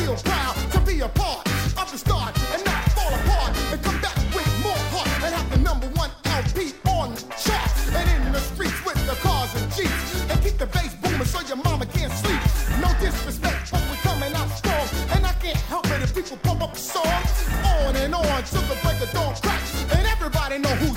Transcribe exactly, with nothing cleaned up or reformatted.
feel proud to be a part of the start and not fall apart and come back with more heart and have the number one L P on the charts and in the streets with the cars and jeeps and keep the bass booming so your mama can't sleep. No disrespect, but we're coming out strong and I can't help it if people pump up the song on and on till the break of dawn cracks and everybody know who